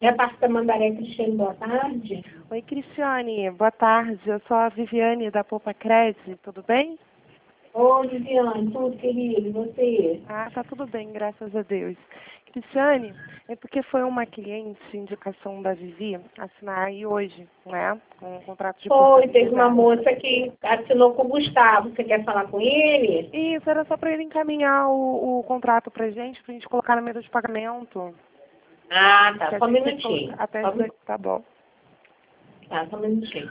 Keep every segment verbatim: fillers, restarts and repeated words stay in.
Repassa Mandaré Cristiane, boa tarde. Oi, Cristiane, boa tarde. Eu sou a Viviane da Poupa Cred, tudo bem? Oi, Viviane, tudo, querido, e você? Ah, tá tudo bem, graças a Deus. Cristiane, é porque foi uma cliente, indicação da Vivi, assinar aí hoje, né? Com um contrato de Foi, teve portabilidade. uma moça que assinou com o Gustavo. Você quer falar com ele? Isso, era só para ele encaminhar o, o contrato pra gente, pra gente colocar na mesa de pagamento. Ah, Que tá, a só um gente tem que minutinho. colocar até Só, um isso aí, mi- tá bom. tá, só um minutinho.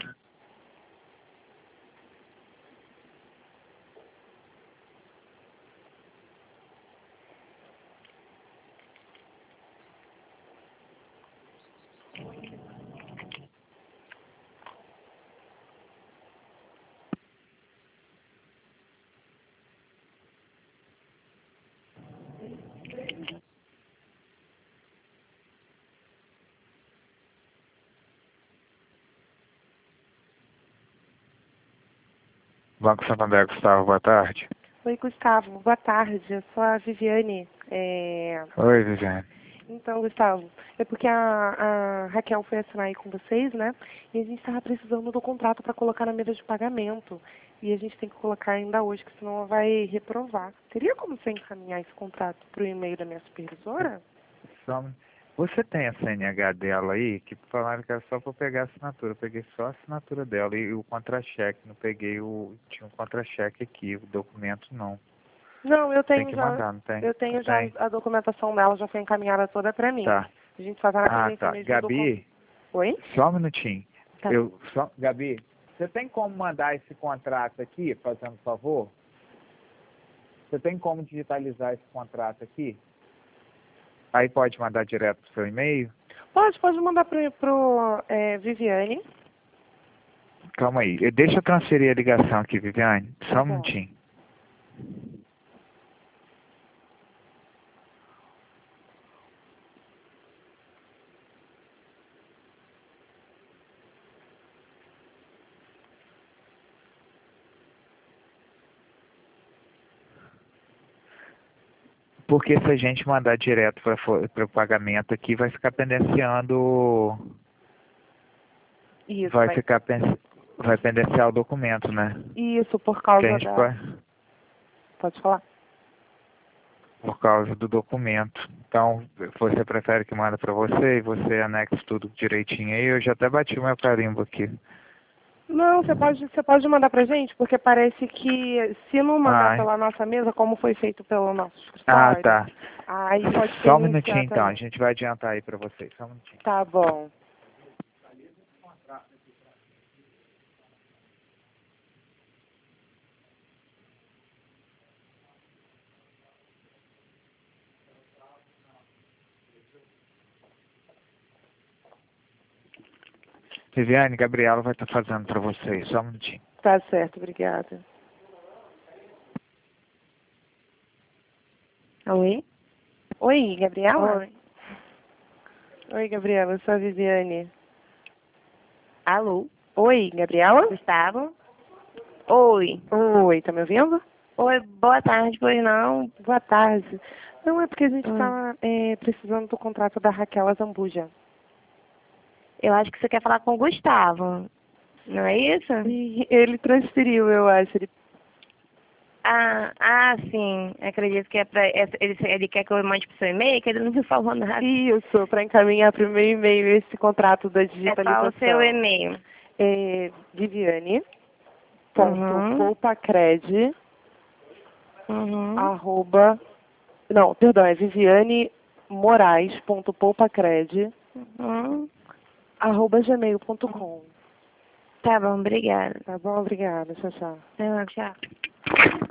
Banco Santander, Gustavo, boa tarde. Oi, Gustavo, boa tarde. Eu sou a Viviane. É... Oi, Viviane. Então, Gustavo, é porque a, a Raquel foi assinar aí com vocês, né? E a gente estava precisando do contrato para colocar na mesa de pagamento. E a gente tem que colocar ainda hoje, que senão ela vai reprovar. Teria como você encaminhar esse contrato para o e-mail da minha supervisora? Só- Você tem a C N H dela aí? Que falaram que era só para pegar a assinatura. Eu peguei só a assinatura dela e o contra-cheque. Não peguei o... Tinha um contra-cheque aqui, o documento não. Não, eu Tem tenho que já, mandar, não tem? eu tenho já Tem? a documentação dela, já foi encaminhada toda para mim. Tá. A gente só está na Ah, pendência tá. mesmo do contrato. Gabi, Oi? só um minutinho. Tá. Eu, só... Gabi, você tem como mandar esse contrato aqui, fazendo favor? Você tem como digitalizar esse contrato aqui? Aí pode mandar direto pro seu e-mail? Pode, pode mandar pro, pro é, Viviane. Calma aí. Eh, Deixa eu transferir a ligação aqui, Viviane. Só Tá um bom. minutinho. Porque se a gente mandar direto para o pagamento aqui, vai ficar pendenciando... Isso, Vai vai. ficar... pen- Vai pendenciar o documento, né? Isso, por Que a causa gente da... pode... Pode falar. Por causa do documento. Então, você prefere que manda para você e você anexa tudo direitinho aí? Eu já até bati o meu carimbo aqui. Não, você pode, você pode mandar pra gente, porque parece que se não mandar Ah, pela nossa mesa, como foi feito pelo nosso ah, escritório, tá. aí pode Só um pendenciar minutinho então, a também. gente vai adiantar aí para vocês. Só um minutinho. Tá bom. Viviane, Gabriela vai estar fazendo para vocês. Só um minutinho. Tá certo, obrigada. Oi? Oi, Gabriela? Oi. Oi, Gabriela, eu sou a Viviane. Alô? Oi, Gabriela? Gustavo? Oi. Oi, tá me ouvindo? Oi, boa tarde, pois não? Boa tarde. Não, é porque a gente Hum. tá é, precisando do contrato da Raquel Azambuja. Eu acho que você quer falar com o Gustavo. Não é isso? E ele transferiu, eu acho. Ele... Ah, ah, sim. Acredito que é pra. é- Ele, ele quer que eu mande pro seu e-mail, que ele não me falou nada. Isso, para encaminhar para o meu e-mail esse contrato da É digitalização. só o seu e-mail. É Viviane, ponto, Uhum. poupacred, Uhum. arroba, não, perdão, é Viviane Moraes, ponto, poupacred, Uhum. arroba gmail ponto com. Tá bom, obrigada. Tá bom? Obrigada. Tchau, tchau. Tá bom, tchau.